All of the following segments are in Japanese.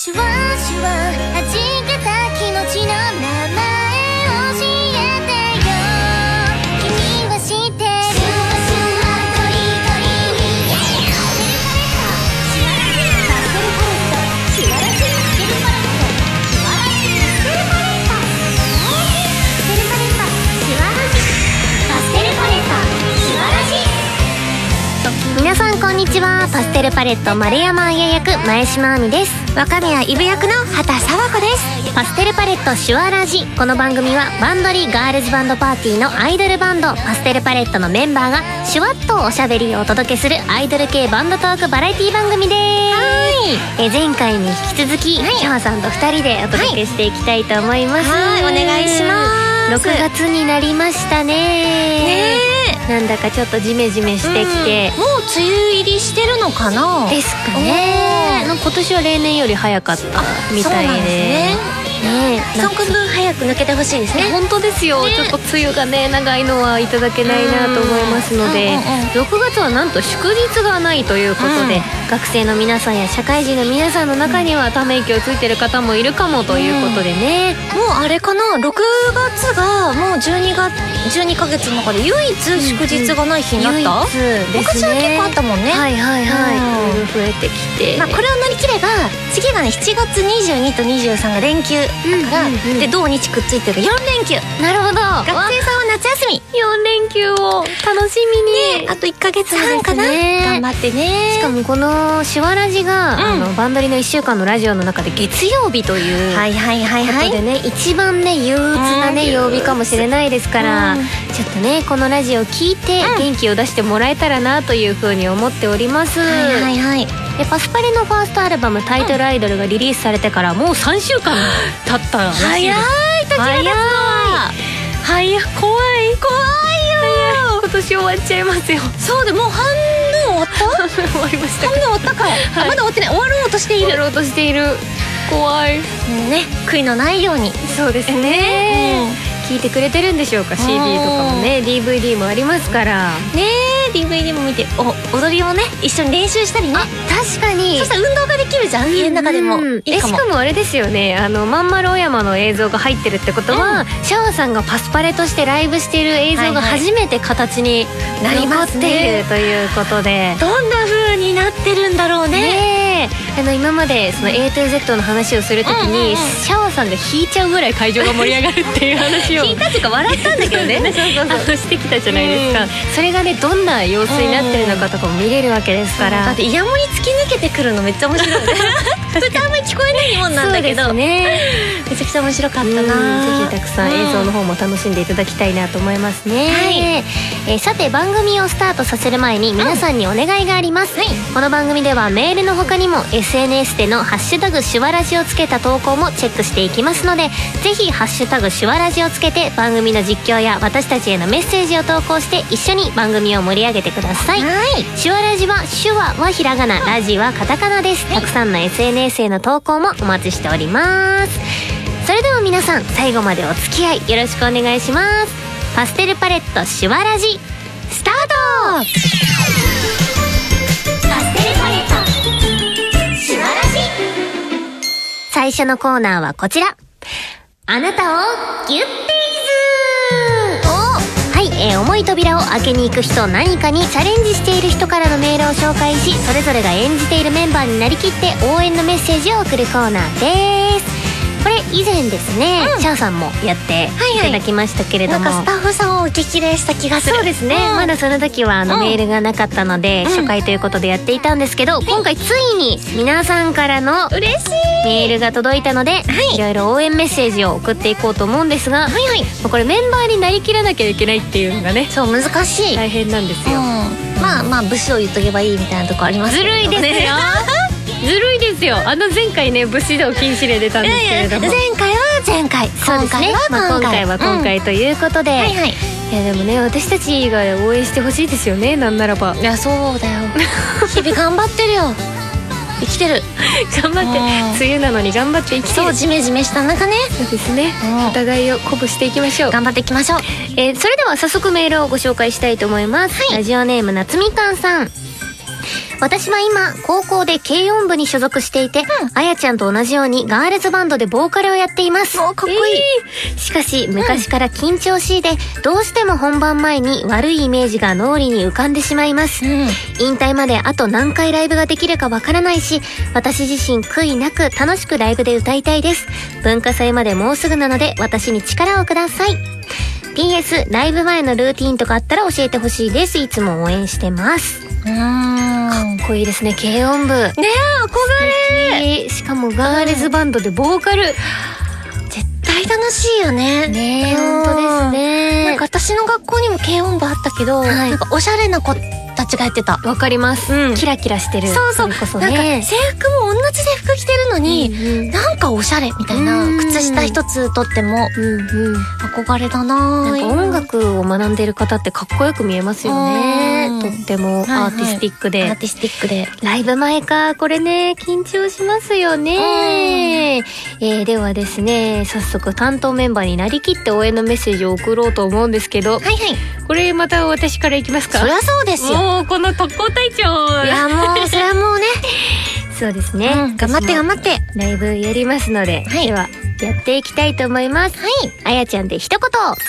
シュワシュワ弾けた気持ちの名前教えてよ。君は知ってる。シュワシュワトリトリパステルパレットシュワラジ。パステルパレットシュワラジ。パステルパレットシュワラジ。パステルパレットシュワラジ。皆さんこんにちは。パステルパレット丸山彩役前島亜美です。 若宮イブ役の畑佐和子です。 パステルパレットシュワラジ。この番組はバンドリーガールズバンドパーティーのアイドルバンドパステルパレットのメンバーがシュワッとおしゃべりをお届けするアイドル系バンドトークバラエティ番組です。前回に引き続きシャワさんと2人でお届けしていきたいと思います。 はい、お願いします。 6月になりましたね。なんだかちょっとジメジメしてきて、 もう梅雨入りしてるのかなですかね。今年は例年より早かったみたいで、 その分早く抜けてほしいですね。 本当ですよ、ちょっと梅雨がね長いのはいただけないなと思いますので、6月はなんと祝日がないということで、学生の皆さんや社会人の皆さんの中にはため息をついてる方もいるかもということでね、 もうあれかな、6月がもう12ヶ月の中で唯一祝日がない日になった、昔は結構あったもんね。 はいはいはい、いろいろ増えてきて、 これを乗り切れば次がね7月22と23が連休だから、で土日くっついてる4連休。 なるほど、 学生さんは夏休み 4連休を楽しみに、 あと1ヶ月半かな、頑張ってね。 しかもこのシュワラジが、バンドリの1週間のラジオの中で月曜日ということでね、一番ね憂鬱なね曜日かもしれないですから、ちょっとねこのラジオを聞いて元気を出してもらえたらなというふうに思っております。でパスパレのファーストアルバムタイトルアイドルがリリースされてからもう3週間経ったらしいです。 早い、時が経つわ。 怖いよ、今年終わっちゃいますよ。 そうで、もう半分終わった終わりました。 半分終わったか、まだ終わってない、終わろうとしている。 怖いね、 悔いのないように。 そうですね、聞いてくれてるんでしょうか。 CD とかもね DVD もありますからね。DVD も見て踊りもね一緒に練習したりね。 確かに、 そしたら運動ができるじゃん、家の中でもいいかも。 しかもあれですよね、まんまるお山の映像が入ってるってことは、シャワさんがパスパレとしてライブしている映像が初めて形に残っているということで、 どんな風になってるんだろうね。 今までその A to Z の話をするときに、シャワさんが弾いちゃうぐらい会場が盛り上がるっていう話を弾いたっていうか笑ったんだけどねそうしてきたじゃないですか。それがねどんな様子になってるのかとかも見れるわけですから、 だってイヤモニ突き抜けてくるのめっちゃ面白い普通あんまり聞こえないもんなんだけど、めちゃくちゃ面白かったな。 ぜひたくさん映像の方も楽しんでいただきたいなと思いますね。さて番組をスタートさせる前に皆さんにお願いがあります。この番組ではメールの他にも SNS でのハッシュタグシュワラジをつけた投稿もチェックしていきますので、ぜひハッシュタグシュワラジをつけて番組の実況や私たちへのメッセージを投稿して一緒に番組を盛り上げてください。シュワラジはシュワはひらがな、ラジはカタカナです。たくさんの SNS への投稿もお待ちしております。それでは皆さん最後までお付き合いよろしくお願いします。パステルパレットシュワラジスタート。パステルパレットシュワラジ。最初のコーナーはこちら、あなたをギュッティーズ。重い扉を開けに行く人、何かにチャレンジしている人からのメールを紹介し、それぞれが演じているメンバーになりきって応援のメッセージを送るコーナーです。これ以前ですね、シャアさんもやっていただきましたけれども、 なんかスタッフさんを激励した気がする。 そうですね、まだその時はメールがなかったので、初回ということでやっていたんですけど、今回ついに皆さんからの嬉しいメールが届いたので、いろいろ応援メッセージを送っていこうと思うんですが、これメンバーになりきらなきゃいけないっていうのがね、 そう難しい、 大変なんですよ。 まあ武士を言っとけばいいみたいなとこありますけどね。 ずるいですよずるいですよ。前回ね武士道禁止令出たんですけれども、 前回は前回、今回は今回は今回ということで、いやでもね私たちが応援してほしいですよね。なんならば、 いやそうだよ日々頑張ってるよ生きてる頑張って梅雨なのに頑張って生きてる。 そうジメジメした中ね。 そうですね、お互いを鼓舞していきましょう。 頑張っていきましょう。 それでは早速メールをご紹介したいと思います。ラジオネームなつみかんさん、 私は今高校で軽音部に所属していて、あやちゃんと同じようにガールズバンドでボーカルをやっています。 かっこいい。 しかし昔から緊張しいで、どうしても本番前に悪いイメージが脳裏に浮かんでしまいます。引退まであと何回ライブができるかわからないし、私自身悔いなく楽しくライブで歌いたいです。文化祭までもうすぐなので私に力をください。PS ライブ前のルーティンとかあったら教えてほしいです。いつも応援してます。かっこいいですね、軽音部ね。憧れ。しかもガールズバンドでボーカル、 絶対楽しいよね。 ね、本当ですね。 なんか私の学校にも軽音部あったけど、なんかおしゃれな子たちがやってた。 わかります、キラキラしてる。 そうこそね、なんか制服も同じ制服着てるのに、なんかおしゃれみたいな。靴下一つとっても憧れだな。 なんか音楽を学んでる方ってかっこよく見えますよね。とってもアーティスティックで。 アーティスティックで。 ライブ前か、これね、緊張しますよね。ではですね、早速担当メンバーになりきって応援のメッセージを送ろうと思うんですけど、これまた私からいきますか。 そりゃそうですよ。 もうこの特攻隊長。 いやもうそれはもうねそうですね、 頑張って頑張ってライブやりますので、ではやっていきたいと思います。あやちゃんで一言。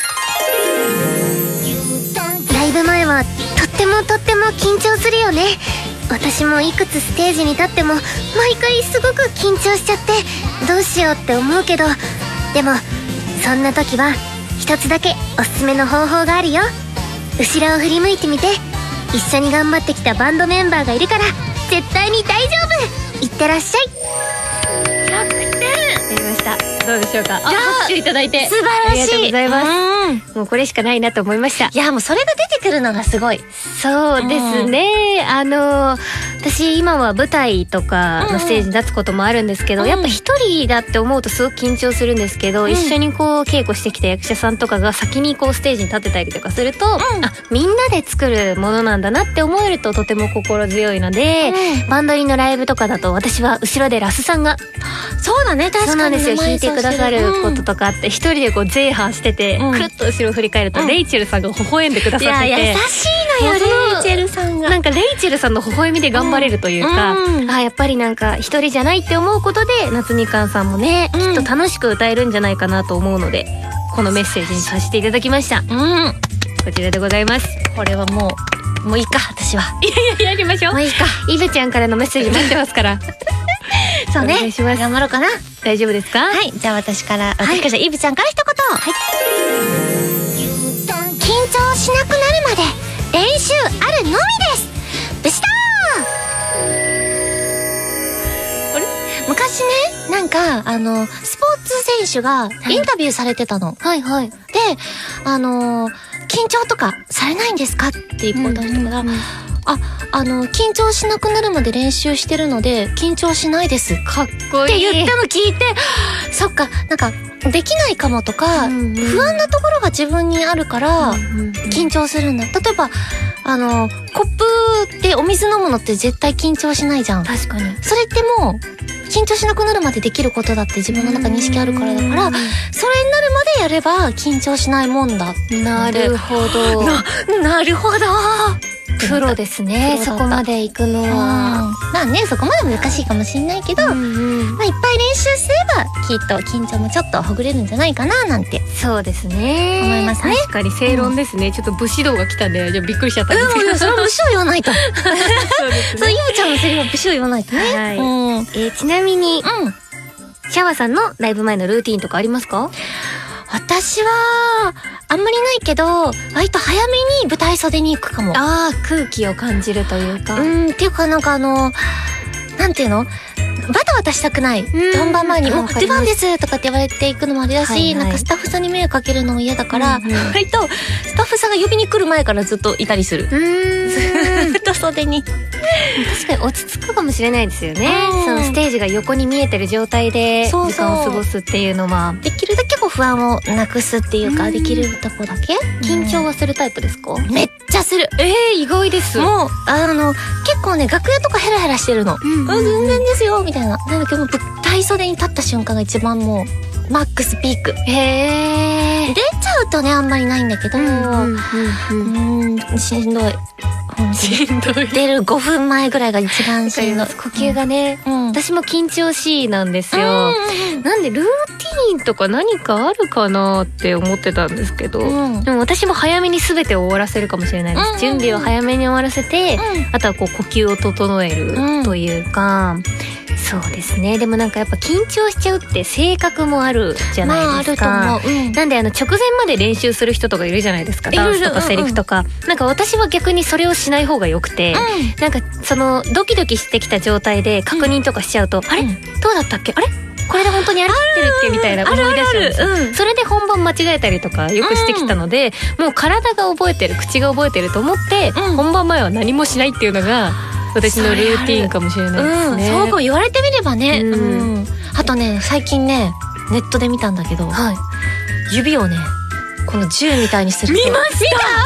ライブ前はとっても緊張するよね。私もいくつステージに立っても毎回すごく緊張しちゃって、どうしようって思うけど、でもそんな時は一つだけおすすめの方法があるよ。後ろを振り向いてみて。一緒に頑張ってきたバンドメンバーがいるから絶対に大丈夫。いってらっしゃい。100点。やりました。どうでしょうか。拍手いただいて素晴らしい。 ありがとうございます。もうこれしかないなと思いました。 いやもうそれが出てくるのがすごい。 そうですね。私今は舞台とかのステージに立つこともあるんですけど、やっぱ一人だって思うとすごく緊張するんですけど、一緒にこう稽古してきた役者さんとかが先にこうステージに立ってたりとかすると、みんなで作るものなんだなって思えるととても心強いので、バンドリーのライブとかだと私は後ろでラスさんが、 そうだね、確かにそうなんですよ、弾いてくださることとかあって、一人でこうゼーハーしてて、くるっと後ろを振り返るとレイチェルさんが微笑んでくださってて、 いや優しいのよレイチェルさんが。 なんかレイチェルさんの微笑みで頑張れるというか、やっぱりなんか一人じゃないって思うことで夏みかんさんもね、きっと楽しく歌えるんじゃないかなと思うので、このメッセージにさせていただきました。こちらでございます。 これはもういいか、私は。 いややりましょう。 もういいか。 イブちゃんからのメッセージ待ってますから。 そうね。 お願いします。 頑張ろうかな。 大丈夫ですか？ はい。じゃあ私から、イブちゃんから一言。緊張しなくなるまで練習あるのみです。ブシター。昔ね、なんかスポーツ選手がインタビューされてたの。で、緊張とかされないんですかっていうことだったから、緊張しなくなるまで練習してるので緊張しないです。 かっこいい。 って言ったの聞いて、そっか、なんかできないかもとか、不安なところが自分にあるから緊張するんだ。例えばコップでお水飲むのって絶対緊張しないじゃん。 確かに。 それってもう緊張しなくなるまでできることだって自分の中に意識あるからだから、それになるまでやれば緊張しないもんだ。 なるほど。 なるほど。 プロですね、そこまで行くのは。 まあね、そこまで難しいかもしれないけど、いっぱい練習すればきっと緊張もちょっとほぐれるんじゃないかななんて。 そうですね、 思いますね。 確かに正論ですね。ちょっと武士道が来たんで、じゃびっくりしちゃったんですけど。 それは武士を言わないと。 そうですね。 そう、ゆうちゃんのセリフは武士を言わないとね。 ちなみにシャワさんのライブ前のルーティンとかありますか？ 私はあんまりないけど、割と早めに舞台袖に行くかも。 空気を感じるというか。 っていうかなんかなんていうの、バタバタしたくない。本番前にもう出番ですとかって言われていくのもあれだし、なんかスタッフさんに迷惑かけるのも嫌だから、割とスタッフさんが呼びに来る前からずっといたりする。ずっと袖に。 確かに落ち着くかもしれないですよね。そのステージが横に見えてる状態で時間を過ごすっていうのは、 できるだけこう不安をなくすっていうか、できるとこだけ。 緊張はするタイプですか？ めっちゃする。 意外です。 もう結構ね、楽屋とかヘラヘラしてるの。全然ですよみたいな。なんだけど舞台袖に立った瞬間が一番もうマックスピーク。出ちゃうとねあんまりないんだけど、しんどい。 出る5分前ぐらいが一番しんどい。 呼吸がね、私も緊張しいなんですよ。なんでルーティーンとか何かあるかなって思ってたんですけど、でも私も早めに全てを終わらせるかもしれないです。準備を早めに終わらせて、あとはこう呼吸を整えるというか、そうですね。でもなんかやっぱ緊張しちゃうって性格もあるじゃないですか。なんで直前まで練習する人とかいるじゃないですか。ダンスとかセリフとか。なんか私は逆にそれをしない方がよくて、なんかそのドキドキしてきた状態で確認とかしちゃうと、あれどうだったっけ、あれこれで本当にあれってるっけみたいな思い出しちゃうんですよ。それで本番間違えたりとかよくしてきたので、もう体が覚えてる、口が覚えてると思って、本番前は何もしないっていうのが私のルーティーンかもしれないですね。 そうかも言われてみればね。あとね、最近ねネットで見たんだけど、指をねこの銃みたいにすると。 見ました。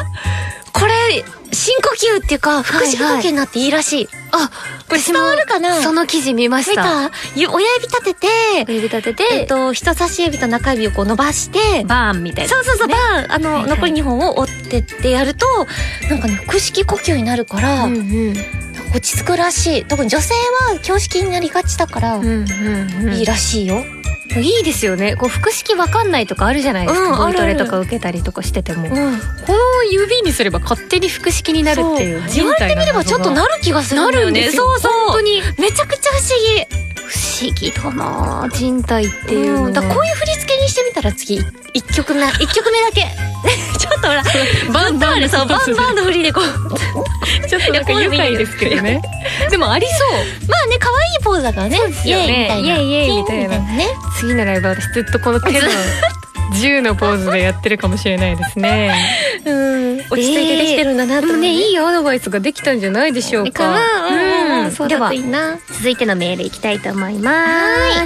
これ深呼吸っていうか腹式呼吸になっていいらしい。 あ、これ伝わるかな。その記事見ました。 親指立てて、人差し指と中指をこう伸ばしてバーンみたいな。 そうバーン、残り2本を折ってってやるとなんかね腹式呼吸になるから、落ち着くらしい。特に女性は胸式になりがちだから、いいらしいよ。 いいですよね。こう腹式わかんないとかあるじゃないですか。ボイトレとか受けたりとかしてても、この指にすれば勝手に腹式になるっていう。 言われてみればちょっとなる気がするんだよね。 そう本当にめちゃくちゃ不思議。 不思議だな人体っていうの。 だからこういう振り付けにしてみたら次1曲目だけちょっとほらバンバンの振りでこうちょっとなんか愉快ですけどね。でもありそう。 まあね、可愛いポーズだからね。イエイみたいな。 イエイみたいなね。次のライブ私ずっとこの手の銃のポーズでやってるかもしれないですね。 落ち着いてできてるんだなと思って。 いいアドバイスができたんじゃないでしょうか。 では続いてのメールいきたいと思います。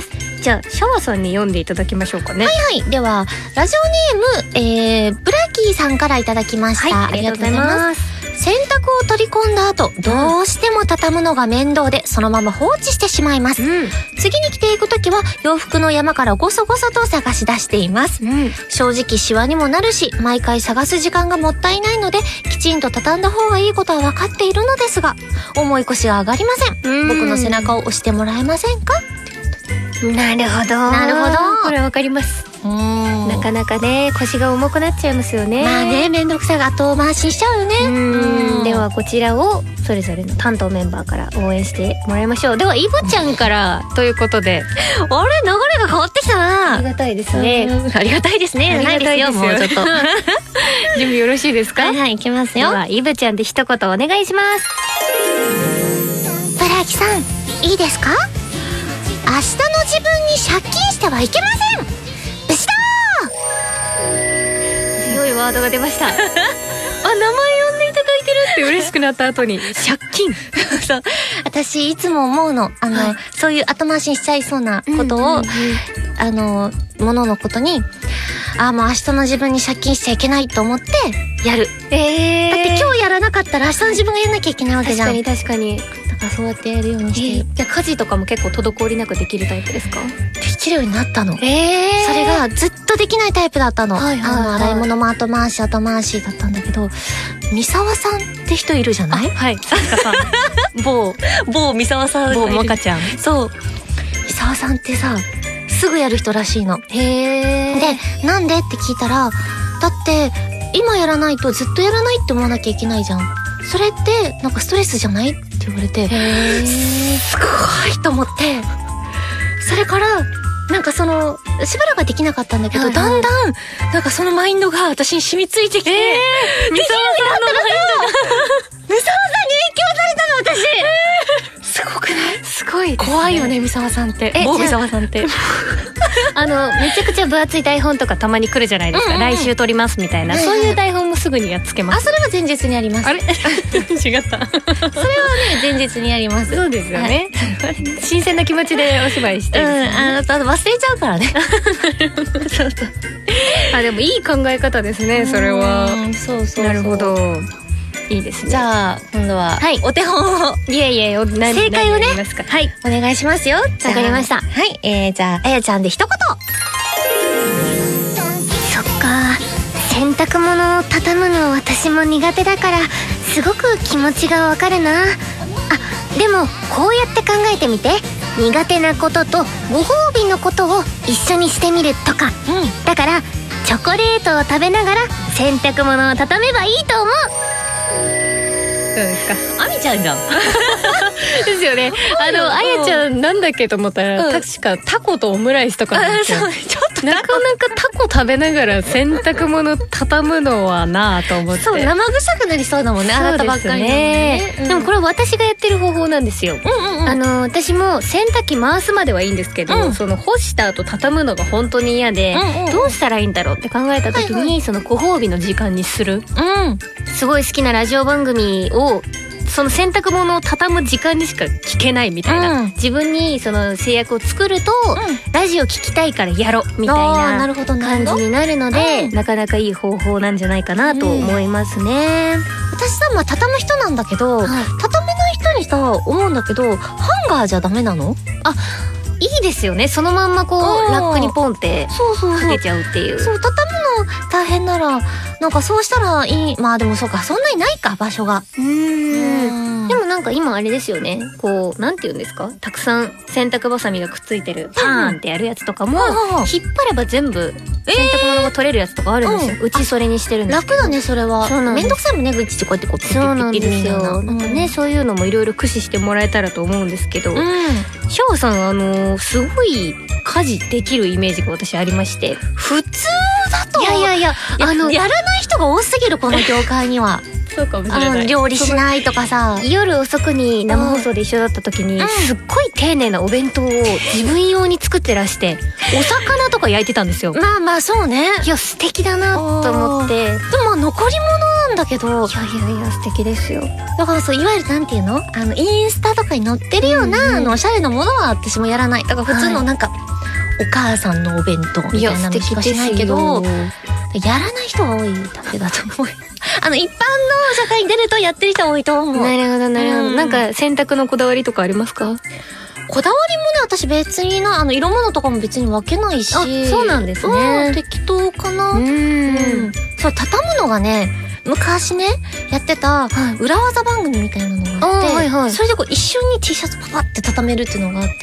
じゃあシャワさんに読んでいただきましょうかね。 ではラジオネームブラキーさんからいただきました。ありがとうございます。洗濯を取り込んだ後、どうしても畳むのが面倒でそのまま放置してしまいます。次に着ていくときは洋服の山からごそごそと探し出しています。正直シワにもなるし、毎回探す時間がもったいないので、きちんと畳んだ方がいいことは分かっているのですが、重い腰が上がりません。僕の背中を押してもらえませんか？ なるほど。これわかります。なかなかね腰が重くなっちゃいますよね。 まあね、めんどくさいが後回ししちゃうよね。 ではこちらをそれぞれの担当メンバーから応援してもらいましょう。ではイブちゃんからということであれ、流れが変わってきたな。 ありがたいですね。 ありがたいですね。ないですよ、もうちょっと準備よろしいですか？ はい、いきますよ。 ではイブちゃんで一言お願いします。 ブラキさん、いいですか？明日の自分に借金してはいけません。ブシだー。強いワードが出ました。あ、名前呼んでいただいてるって嬉しくなった後に借金。 そう、私いつも思うの、そういう後回しにしちゃいそうなことを、もののことに、もう明日の自分に借金しちゃいけないと思ってやる。だって今日やらなかったら明日の自分がやらなきゃいけないわけじゃん。 確かに。 そうやってやるようにしてる。 じゃあ家事とかも結構滞りなくできるタイプですか？ できるようになったの。それがずっとできないタイプだったの。洗い物も後回しだったんだけど、三沢さんって人いるじゃない？ はい、さすがさん。 某三沢さん。 某モカちゃん。 そう。三沢さんってさ、すぐやる人らしいの。で、なんでって聞いたら、だって今やらないとずっとやらないって思わなきゃいけないじゃん。それってなんかストレスじゃないって言われて、すごいと思って、それからなんかしばらくはできなかったんだけど、だんだんなんかそのマインドが私に染みついてきて、三沢さんのマインドが三沢さんに影響されたの私。すごくない？ すごいですね。 怖いよね、三沢さんって。某三沢さんって。 めちゃくちゃ分厚い台本とかたまに来るじゃないですか。来週撮りますみたいな、そういう台本もすぐにやっつけます。 それは前日にやります。 あれ違った。それはね、 前日にやります。 そうですよね。新鮮な気持ちでお芝居してる。 忘れちゃうからね。 でもいい考え方ですね、それは。 そう。 なるほど。いいですね。 じゃあ今度はお手本を、正解をね、お願いしますよ。わかりました。 はい、じゃああやちゃんで一言。 そっか、洗濯物を畳むの私も苦手だからすごく気持ちがわかるな。あ、でもこうやって考えてみて。苦手なこととご褒美のことを一緒にしてみるとか、だからチョコレートを食べながら洗濯物を畳めばいいと思う。どうですか？ あみちゃんじゃんですよね。あやちゃんなんだっけと思ったら、確かタコとオムライスとかなんですよ。 そう、ちょっとなかなかタコ食べながら洗濯物畳むのはなぁと思って。 そう、生臭くなりそうだもんね、洗ったばっかりね。 でもこれ私がやってる方法なんですよ。私も洗濯機回すまではいいんですけど、その干した後畳むのが本当に嫌で、どうしたらいいんだろうって考えた時に、そのご褒美の時間にする。すごい好きなラジオ番組をその洗濯物を畳む時間にしか聞けないみたいな、自分にその制約を作ると、ラジオ聞きたいからやろみたいな感じになるので、なかなかいい方法なんじゃないかなと思いますね。 私さ、まあ畳む人なんだけど、畳めない人にさ思うんだけど、ハンガーじゃダメなの？ あ、いいですよね。そのまんまこうラックにポンってかけちゃうっていう。 そう、畳むの大変ならなんかそうしたらいい。まあでもそうか、そんなにないか、場所が。 でもなんか今あれですよね、こうなんていうんですか、たくさん洗濯バサミがくっついてるパーンってやるやつとかも、引っ張れば全部洗濯物が取れるやつとかあるんですよ。うちそれにしてるんですけど。 楽だね、それは。めんどくさいもんね、ぐちってこうやってこうピッピッピッピッみたいな。 なんかね、そういうのもいろいろ駆使してもらえたらと思うんですけど、シャワさんすごい家事できるイメージが私ありまして。 普通だと、 いややらない人が多すぎる、この業界には。 そうかもしれない。 料理しないとかさ、 夜遅くに生放送で一緒だった時に、すっごい丁寧なお弁当を自分用に作ってらして、お魚とか焼いてたんですよ。 まあまあそうね。 いや素敵だなと思って。 でも残り物なんだけど。 いや素敵ですよ。 だからそう、いわゆるなんていうの、インスタとかに載ってるような、おしゃれなものは私もやらない。だから普通のなんか、お母さんのお弁当みたいなのしかしないけど、やらない人が多いだけだと思う。一般の社会に出るとやってる人多いと思う。 なるほどなるほど。なんか洗濯のこだわりとかありますか？ こだわりもね、私別に色物とかも別に分けないし。 あ、そうなんですね。 適当かな。そう、畳むのがね、昔ねやってた裏技番組みたいなのがあって、それでこう一瞬に T シャツパパって畳めるっていうのがあって、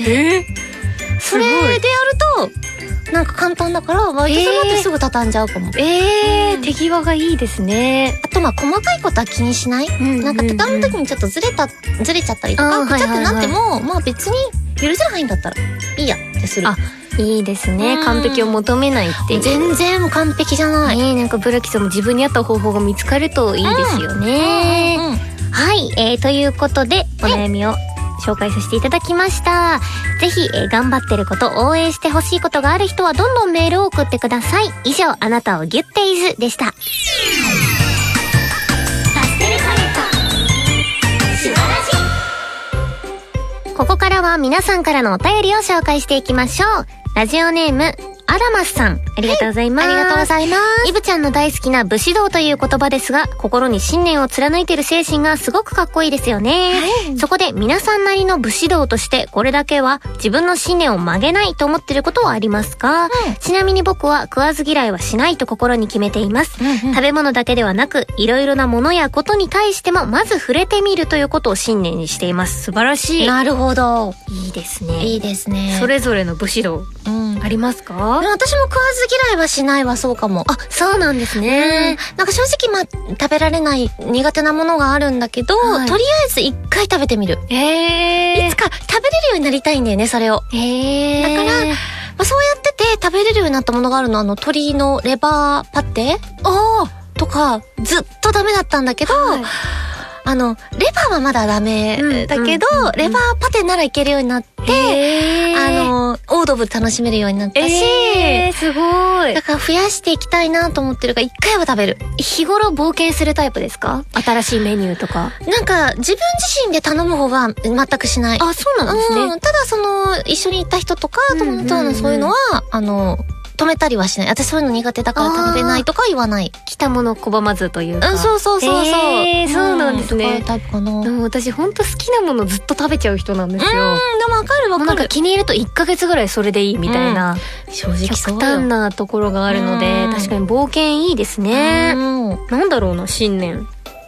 それでやるとなんか簡単だから割とその後すぐ畳んじゃうかも。 手際がいいですね。 あとまあ細かいことは気にしない。なんか畳む時にちょっとずれちゃったりとかくちゃってなっても、まあ別に許せる範囲だったらいいやってする。 あ、いいですね。完璧を求めないっていう。 全然完璧じゃない。 なんかブラキさんも自分に合った方法が見つかるといいですよね。はい、ということでお悩みを紹介させていただきました。ぜひ、頑張ってること、応援してほしいことがある人はどんどんメールを送ってください。以上、あなたをギュッテイズでした。ここからは皆さんからのお便りを紹介していきましょう。ラジオネームアラマスさん、ありがとうございます。 ありがとうございます。 イブちゃんの大好きな武士道という言葉ですが、心に信念を貫いている精神がすごくかっこいいですよね。そこで皆さんなりの武士道としてこれだけは自分の信念を曲げないと思っていることはありますか？ちなみに僕は食わず嫌いはしないと心に決めています。食べ物だけではなく、いろいろなものやことに対してもまず触れてみるということを信念にしています。素晴らしい。 なるほど。 いいですね。 いいですね。 それぞれの武士道。ありますか？ 私も食わず嫌いはしないはそうかも。 あ、そうなんですね。 なんか正直まあ食べられない苦手なものがあるんだけど、とりあえず一回食べてみる。いつか食べれるようになりたいんだよね、それを。だから、そうやってて食べれるようになったものがあるの。鶏のレバーパテとかずっとダメだったんだけど、レバーはまだダメだけど、レバーパテならいけるようになって、オードブル楽しめるようになったし、 すごい。 だから増やしていきたいなと思ってるから一回は食べる。 日頃冒険するタイプですか？新しいメニューとか。 なんか自分自身で頼む方は全くしない。 あ、そうなんですね。 ただ一緒に行った人とか友達のそういうのは止めたりはしない。私そういうの苦手だから食べないとか言わない。 来たもの拒まずというか。 そう。そうなんですね。 タイプかな。 でも私ほんと好きなものずっと食べちゃう人なんですよ。 でもわかる。 なんか気に入ると1ヶ月ぐらいそれでいいみたいな、 正直そう極端なところがあるので、確かに冒険いいですね。なんだろうな、信念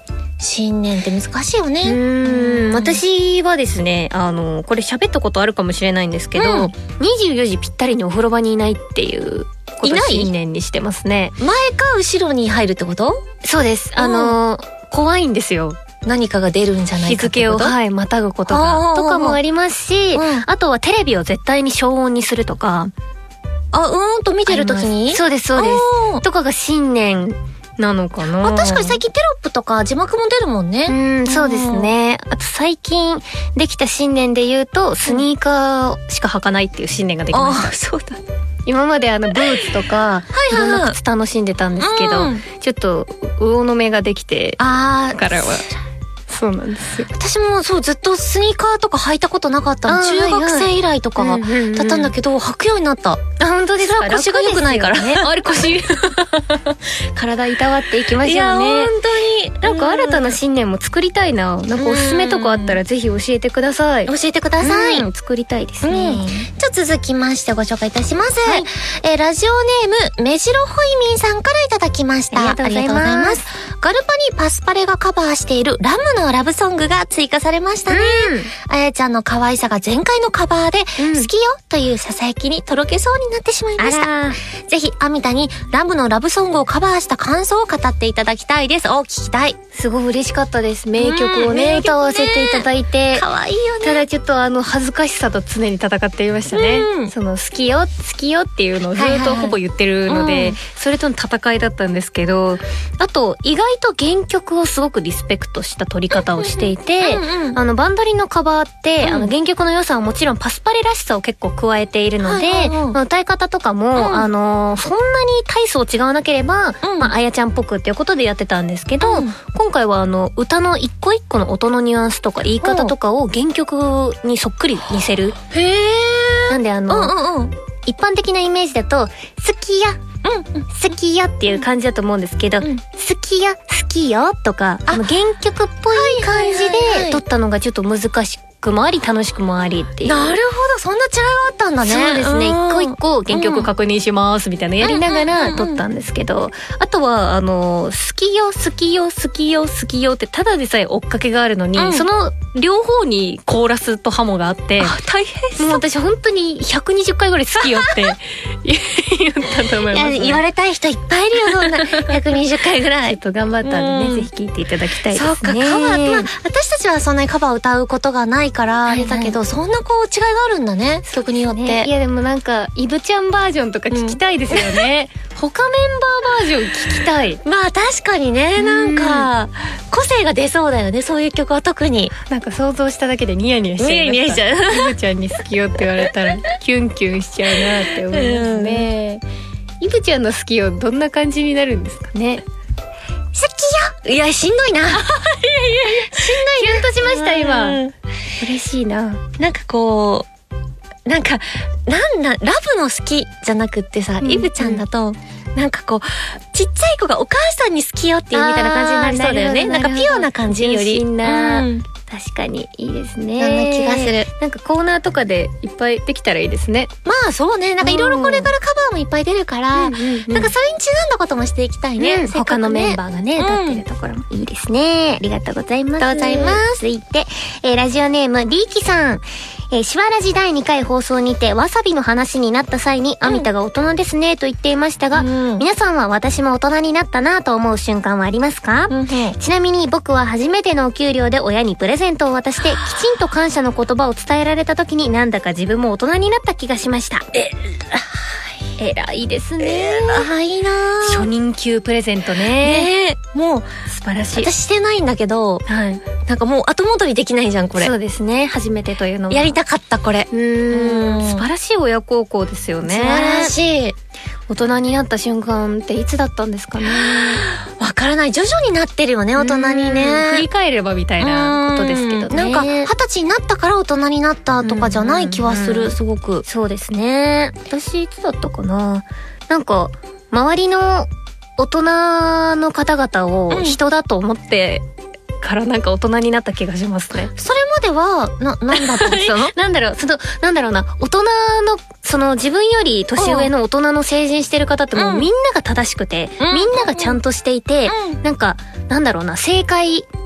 新年って難しいよね。 私はですね、これ喋ったことあるかもしれないんですけど、24時ぴったりにお風呂場にいないっていうことを新年にしてますね。 前か後ろに入るってこと？ そうです。怖いんですよ。 何かが出るんじゃないかってこと？ 日付を、またぐことがとかもありますし、あとはテレビを絶対に消音にするとか。 と見てるときに？ そうですそうです。とかが新年なのかな。 確かに最近テロップとか字幕も出るもんね。 そうですね。あと最近できた新年で言うと、スニーカーしか履かないっていう新年ができました。 そうだ。 今までブーツとかいろんな靴楽しんでたんですけど、ちょっと魚の目ができてからは。そうなんですよ。 私もそうずっとスニーカーとか履いたことなかったの。中学生以来とかだったんだけど、履くようになった。 本当ですか？ 腰が良くないからね。 あれ腰体いたわっていきましょうね。 いや本当になんか新たな新年も作りたいな。なんかおすすめとかあったらぜひ教えてください。 教えてください。 作りたいですね。 じゃあ続きましてご紹介いたします。ラジオネームめじろほいみんさんからいただきました。ありがとうございます。ガルパにパスパレがカバーしているラムのラブソングが追加されましたね。あやちゃんの可愛さが前回のカバーで、好きよという囁きにとろけそうになってしまいました。ぜひアミタにラムのラブソングをカバーした感想を語っていただきたいです。聞きたい。 すごい嬉しかったです。名曲をね、歌わせていただいて。 可愛いよね。 ただちょっと恥ずかしさと常に戦っていましたね。その好きよっていうのをずっとほぼ言ってるので、それとの戦いだったんですけど、あと意外と原曲をすごくリスペクトした撮り方をしていて、バンドリのカバーって、原曲の良さはもちろんパスパレらしさを結構加えているので、歌い方とかも、そんなに大層違わなければ、あやちゃんっぽくっていうことでやってたんですけど、今回は歌の一個一個の音のニュアンスとか言い方とかを原曲にそっくり似せる。なんで一般的なイメージだと、好きや好きよっていう感じだと思うんですけど、好きよ好きよとか原曲っぽい感じで撮ったのがちょっと難しくもあり楽しくもありっていう。 なるほど、そんな違いがあったんだね。 そうですね。一個一個原曲確認しますみたいなやりながら撮ったんですけど、あとは好きよ好きよ好きよ好きよってただでさえ追っかけがあるのに、その両方にコーラスとハモがあって、 大変そう。 もう私本当に120回ぐらい好きよって言ったと思います、ね。 言われたい人いっぱいいるよ、そんな120回ぐらい。 ちょっと頑張ったんでね、ぜひ聴いていただきたいですね。 そうか、カバー、私たちはそんなにカバーを歌うことがないからあれだけど、そんな違いがあるんだね、曲によって。 いやでもなんかイブちゃんバージョンとか聞きたいですよね。他メンバーバージョン聞きたい。 確かにね、なんか個性が出そうだよね、そういう曲は特に。 なんか想像しただけでニヤニヤしちゃいました。ニヤニヤしちゃう。イブちゃんに好きよって言われたらキュンキュンしちゃうなって思いますね。イブちゃんの好きよどんな感じになるんですかね。 好きよ。いや、しんどいな。いやしんどい。 キュンとしました今。嬉しいな。 なんかラブの好きじゃなくってさ、イブちゃんだとなんかちっちゃい子がお母さんに好きよっていうみたいな感じになりそうだよね。なんかピュアな感じより。 確かにいいですね。 そんな気がする。 なんかコーナーとかでいっぱいできたらいいですね。 そうね。なんかいろいろこれからカバーもいっぱい出るから、なんかそれにちなんだこともしていきたいね。 他のメンバーがね、歌ってるところもいいですね。ありがとうございます。 ありがとうございます。 続いて、ラジオネームリーキさん。しわらじ第2回放送にてわさびの話になった際に、アミタが大人ですねと言っていましたが、皆さんは私も大人になったなと思う瞬間はありますか？ちなみに僕は初めてのお給料で親にプレゼントを渡してきちんと感謝の言葉を伝えられた時に、なんだか自分も大人になった気がしました。偉いですね。 偉いな。 初任給プレゼントね。 もう素晴らしい。 私してないんだけど、なんかもう後戻りできないじゃんこれ。 そうですね。初めてというのもやりたかったこれ。 素晴らしい親孝行ですよね。 素晴らしい。 大人になった瞬間っていつだったんですかね。 わからない。徐々になってるよね、大人にね。 振り返ればみたいなことですけどね。 なんか20歳になったから大人になったとかじゃない気はする、すごく。 そうですね。私いつだったかな。なんか周りの大人の方々を人だと思ってからなんか大人になった気がしますね。 それまではなんだと思ってたの？ なんだろうな、大人の自分より年上の大人の成人してる方ってもうみんなが正しくて、みんながちゃんとしていて、なんかなんだろうな、正解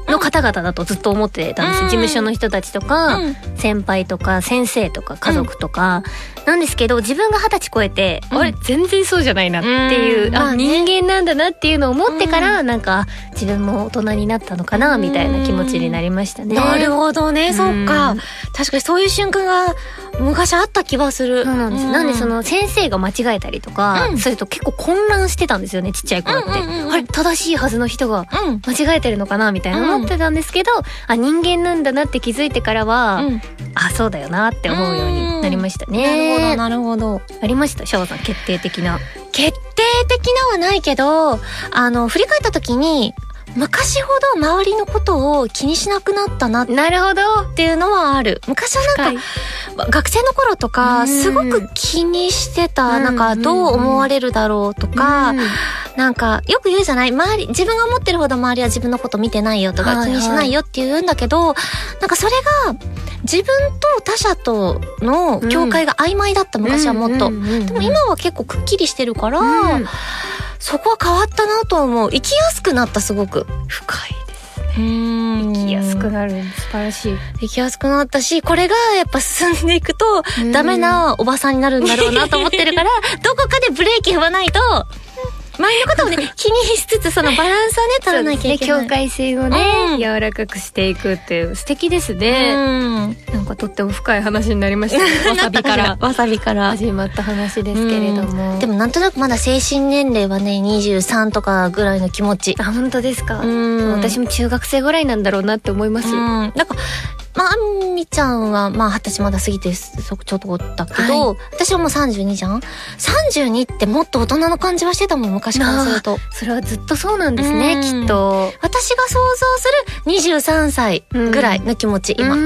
の方々だとずっと思ってたんですよ。事務所の人たちとか、先輩とか先生とか家族とか、なんですけど、自分が20歳超えて、あれ全然そうじゃないなっていう、人間なんだなっていうのを思ってから、なんか自分も大人になったのかなみたいな気持ちになりましたね。 なるほどね、そっか。確かにそういう瞬間が昔あった気はする。 そうなんです。なんでその先生が間違えたりとか、それと結構混乱してたんですよね、ちっちゃい頃って。あれ正しいはずの人が間違えてるのかなみたいな思ってたんですけど、人間なんだなって気づいてからは、そうだよなって思うようになりましたね。 なるほど。 ありました、シャオさん、決定的な。 決定的なはないけど、振り返った時に、昔ほど周りのことを気にしなくなったなっていうのはある。昔はなんか学生の頃とかすごく気にしてた。なんかどう思われるだろうとか、なんかよく言うじゃない、周り自分が思ってるほど周りは自分のこと見てないよとか気にしないよって言うんだけど、なんかそれが自分と他者との境界が曖昧だった。昔はもっと。でも今は結構くっきりしてるから、そこは変わったなと思う。生きやすくなった。すごく深いですね。生きやすくなる、素晴らしい。 生きやすくなったし、これがやっぱ進んでいくとダメなおばさんになるんだろうなと思ってるから、どこかでブレーキ踏まないと、周りのことをね気にしつつ、そのバランスはね取らなきゃいけない。 境界線をね、柔らかくしていくっていう素敵ですね。なんかとっても深い話になりましたね。わさびから始まった話ですけれども、 でもなんとなくまだ精神年齢はね23とかぐらいの気持ち。 本当ですか。私も中学生ぐらいなんだろうなって思います。 なんかあみちゃんは20歳まだ過ぎてちょっとだけど、私はもう32じゃん。32ってもっと大人の感じはしてたもん、昔からすると。 それはずっとそうなんですね、きっと。 私が想像する23歳ぐらいの気持ち、今。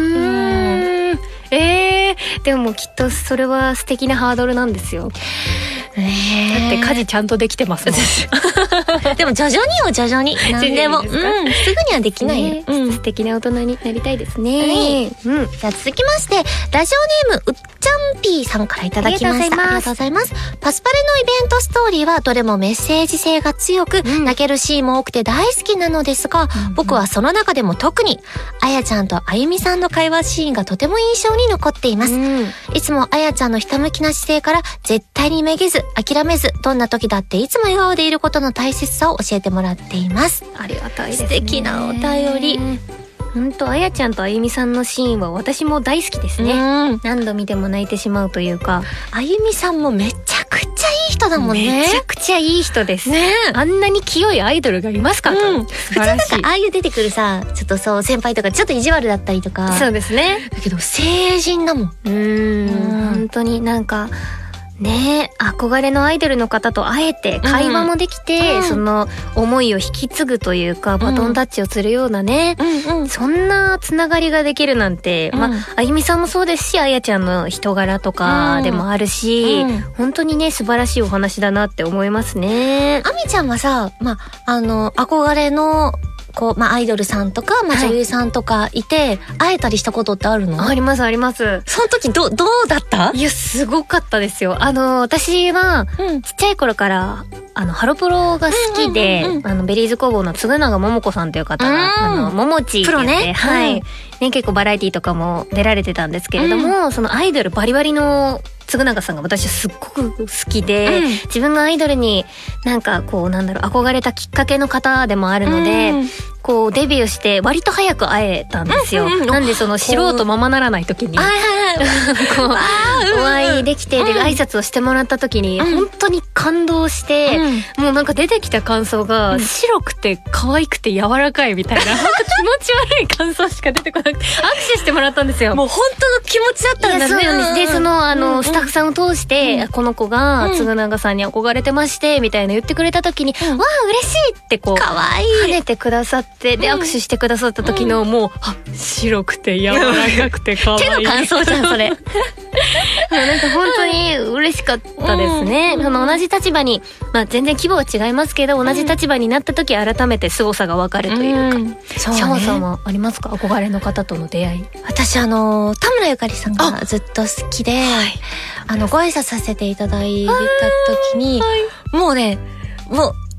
でもきっとそれは素敵なハードルなんですよ。だって家事ちゃんとできてますもん。 でも徐々に何でもすぐにはできないよ。 素敵な大人になりたいですね。 じゃあ続きまして、ラジオネームうっちゃんぴーさんからいただきました。ありがとうございます。パスパレのイベントストーリーはどれもメッセージ性が強く、泣けるシーンも多くて大好きなのですが、僕はその中でも特にあやちゃんとあゆみさんの会話シーンがとても印象に残っています。いつもあやちゃんのひたむきな姿勢から、絶対にめげず諦めず、どんな時だっていつも笑顔でいることの大切さを教えてもらっています。 ありがたいですね。 素敵なお便り。 本当、あやちゃんとあゆみさんのシーンは私も大好きですね。何度見ても泣いてしまうというか。 あゆみさんもめちゃくちゃいい人だもんね。 めちゃくちゃいい人ですね。あんなに清いアイドルがいますか。 普通なんかああいう出てくるさ、ちょっとそう先輩とかちょっと意地悪だったりとか。 そうですね。 だけど成人だもん。 本当になんかね、憧れのアイドルの方と会えて会話もできて、その思いを引き継ぐというか、バトンタッチをするようなね、そんなつながりができるなんて、あゆみさんもそうですし、あやちゃんの人柄とかでもあるし、本当にね素晴らしいお話だなって思いますね。 あみちゃんはさ、憧れのアイドルさんとか、女優さんとかいて、会えたりしたことってあるの？ ありますあります。 その時どうだった？ いや、すごかったですよ。私は、ちっちゃい頃から、ハロプロが好きで、ベリーズ工房の嗣永桃子さんという方が、ももちって言って、結構バラエティとかも出られてたんですけれども、そのアイドルバリバリの嗣永さんが私はすっごく好きで、自分がアイドルに憧れたきっかけの方でもあるので、デビューして割と早く会えたんですよ。なんでその素人ままならない時にお会いできてで挨拶をしてもらった時に本当に感動して、もうなんか出てきた感想が白くて可愛くて柔らかいみたいな、本当気持ち悪い感想しか出てこなくて、握手してもらったんですよ。 もう本当の気持ちだったんだね。 そうなんです。で、そのスタッフさんを通して、この子が嗣永さんに憧れてましてみたいな言ってくれた時に、わあ嬉しいって可愛い跳ねてくださって、で握手してくださった時の、もう白くて柔らかくて可愛い手の感想じゃんそれ。 なんか本当に嬉しかったですね。その同じ立場に、全然規模は違いますけど、同じ立場になった時改めて凄さがわかるというか。シャオさんはありますか？憧れの方との出会い。 私田村ゆかりさんがずっと好きで、ご挨拶させていただいた時に、もうね、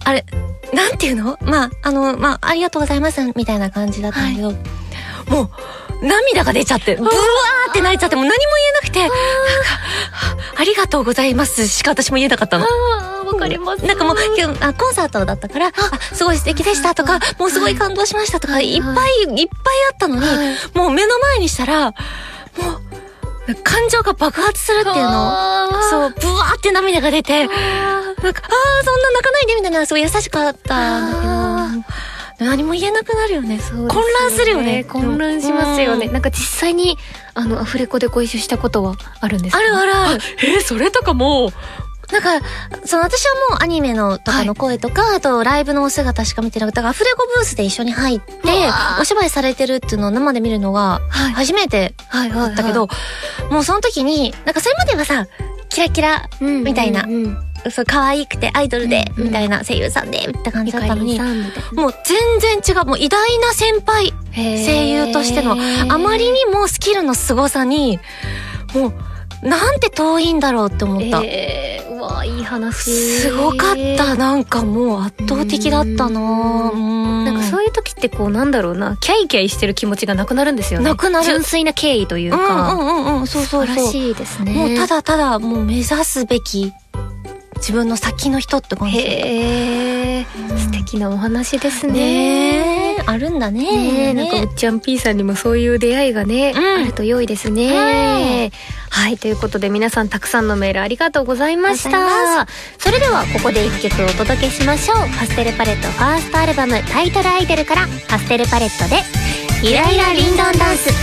あれ、なんていうの？ありがとうございますみたいな感じだったんだけど、もう涙が出ちゃって、ブワーって泣いちゃって、もう何も言えなくて、ありがとうございますしか私も言えなかったの。 わかります。 なんかもう今日コンサートだったから、すごい素敵でしたとか、もうすごい感動しましたとか、いっぱいあったのに、もう目の前にしたら、もう感情が爆発するっていうの。そう、ブワーって涙が出て、なんか、そんな泣かないでみたいな、すごい優しかったんだけど、何も言えなくなるよね。混乱するよね。 混乱しますよね。なんか実際にアフレコでご一緒したことはあるんですか？ ある。 それとかもなんか私はもうアニメのとかの声とか、あとライブのお姿しか見てなくて、アフレコブースで一緒に入ってお芝居されてるっていうのを生で見るのが初めてだったけど、もうその時になんかそれまではさ、キラキラみたいな、そう可愛くてアイドルでみたいな声優さんでって感じだったのに、もう全然違う、もう偉大な先輩声優としてのあまりにもスキルの凄さに、もうなんて遠いんだろうって思った。 うわ、いい話。 すごかった。なんかもう圧倒的だったな。 なんかそういう時ってこうなんだろうな、キャイキャイしてる気持ちがなくなるんですよね。 なくなる。 純粋な敬意というか。 そう。 素晴らしいですね。 もうただもう目指すべき自分の先の人って感じ。 素敵なお話ですね。 あるんだね。 なんかうっちゃん P さんにもそういう出会いがね、あると良いですね。はい、ということで皆さんたくさんのメールありがとうございました。それではここで一曲お届けしましょう。パステルパレットファーストアルバムタイトルアイドルからパステルパレットでゆらゆらリンドンダンス。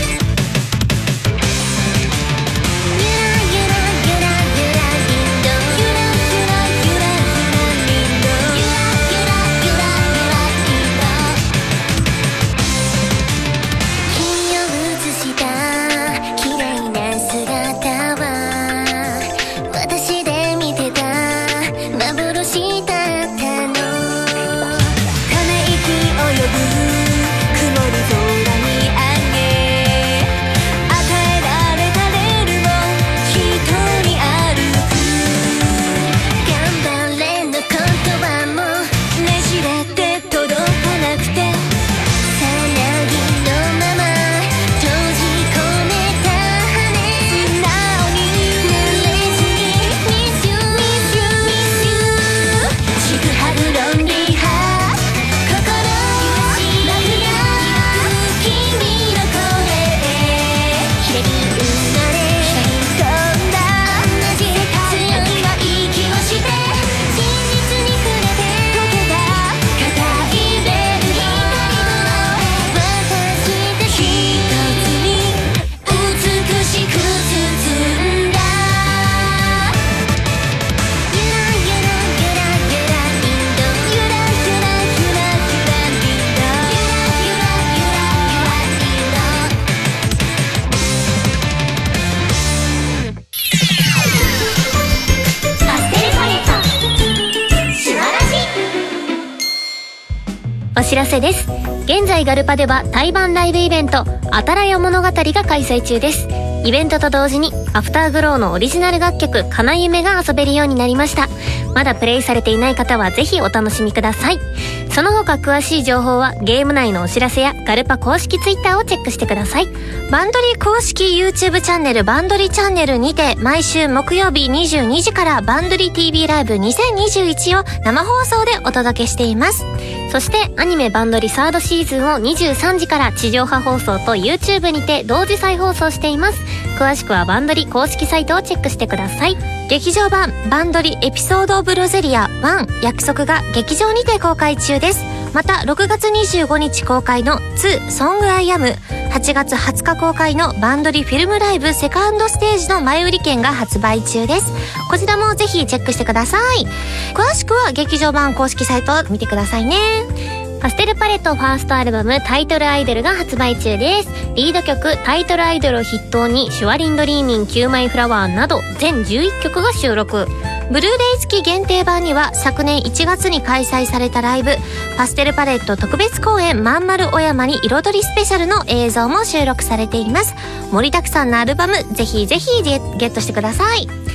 お知らせです。現在ガルパでは対バンライブイベントあたらや物語が開催中です。イベントと同時にアフターグローのオリジナル楽曲かなゆめが遊べるようになりました。まだプレイされていない方はぜひお楽しみください。その他詳しい情報はゲーム内のお知らせやガルパ公式ツイッターをチェックしてください。 バンドリ公式 YouTube チャンネルバンドリチャンネルにて毎週木曜日22時からバンドリ TV ライブ2021を生放送でお届けしています。 そしてアニメバンドリサードシーズンを23時から地上波放送と YouTube にて同時再放送しています。詳しくはバンドリ公式サイトをチェックしてください。 劇場版バンドリエピソードオブロゼリア1約束が劇場にて公開中です。また6月25日公開の2ソングアイアム、8月20日公開のバンドリフィルムライブセカンドステージの前売り券が発売中です。こちらもぜひチェックしてください。詳しくは劇場版公式サイトを見てくださいね。 パステルパレットファーストアルバムタイトルアイドルが発売中です。リード曲タイトルアイドルを筆頭にシュワリンドリーミン9枚フラワーなど全11曲が収録。 ブルーレイ付き限定版には昨年1月に開催されたライブパステルパレット特別公演まんまるお山に彩りスペシャルの映像も収録されています。盛りだくさんのアルバムぜひぜひゲットしてください。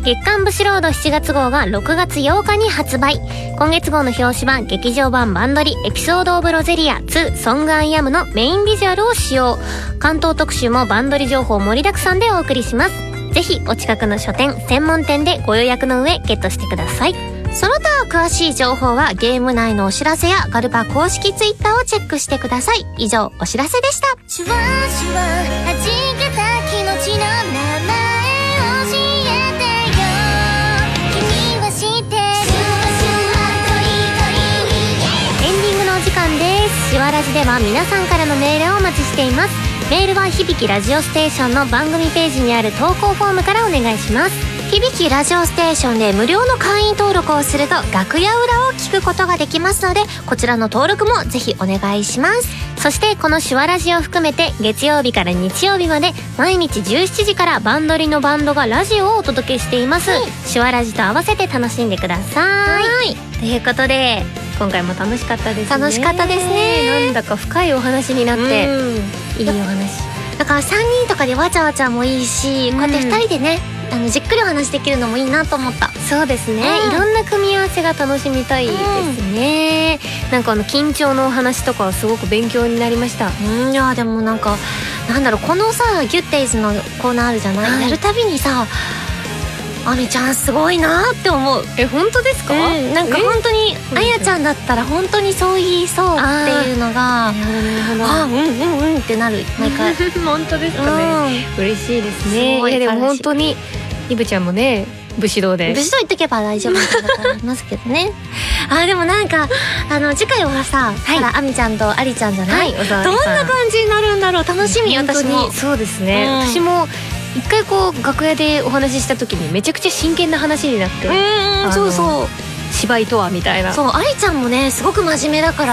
月刊ブシロード7月号が6月8日に発売。今月号の表紙は劇場版バンドリエピソードオブロゼリア2ソングアイアムのメインビジュアルを使用。関東特集もバンドリ情報盛りだくさんでお送りします。ぜひお近くの書店専門店でご予約の上ゲットしてください。 その他詳しい情報はゲーム内のお知らせやガルパ公式ツイッターをチェックしてください。以上お知らせでした。 シュワシュワ弾けた気持ちの名前教えてよ。君は知ってる。シュワシュワトリトリ。 エンディングのお時間です。シワラジでは皆さんからのメールをお待ちしています。メールは響きラジオステーションの番組ページにある投稿フォームからお願いします。 響きラジオステーションで無料の会員登録をすると楽屋裏を聞くことができますので、こちらの登録もぜひお願いします。 そしてこのシュワラジを含めて月曜日から日曜日まで毎日17時からバンドリのバンドがラジオをお届けしています。シュワラジと合わせて楽しんでください。ということで今回も楽しかったですね。 楽しかったですね。 なんだか深いお話になっていいお話だから3人とかでわちゃわちゃもいいし、こうやって2人でねじっくりお話できるのもいいなと思った。 そうですね、いろんな組み合わせが楽しみたいですね。なんか緊張のお話とかはすごく勉強になりました。 いやでもなんかなんだろう、このさギュッテイズのコーナーあるじゃない、やるたびにさあみちゃんすごいなって思う。 本当ですか？ なんか本当にあやちゃんだったら本当にそう言いそうっていうのがってなる毎回本当ですかね、嬉しいですね。でも本当にイブちゃんもね武士道で武士道行っとけば大丈夫だと思いますけどねでもなんか次回はさ、あみちゃんとありちゃんじゃない、どんな感じになるんだろう、楽しみ。私もそうですね、私も一回楽屋でお話しした時にめちゃくちゃ真剣な話になって、 そうそう芝居とはみたいな。 そう、ありちゃんもねすごく真面目だから。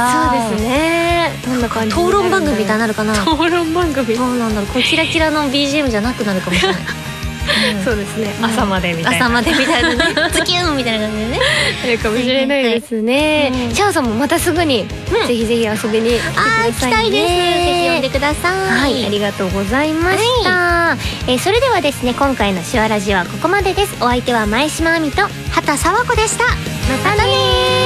そうですね、どんな感じ討論番組みたいになるかな。 討論番組どうなんだろう、こうキラキラの BGM じゃなくなるかもしれないそうですね、朝までみたいな、 朝までみたいなねズキュンみたいな感じでねあるかもしれないですね。シャオさんもまたすぐにぜひぜひ遊びに来てくださいね。 行きたいです。ぜひ呼んでください。 はい、ありがとうございました。それではですね、今回のシュワラジはここまでです。お相手は前島亜美と畑佐和子でした。 またね。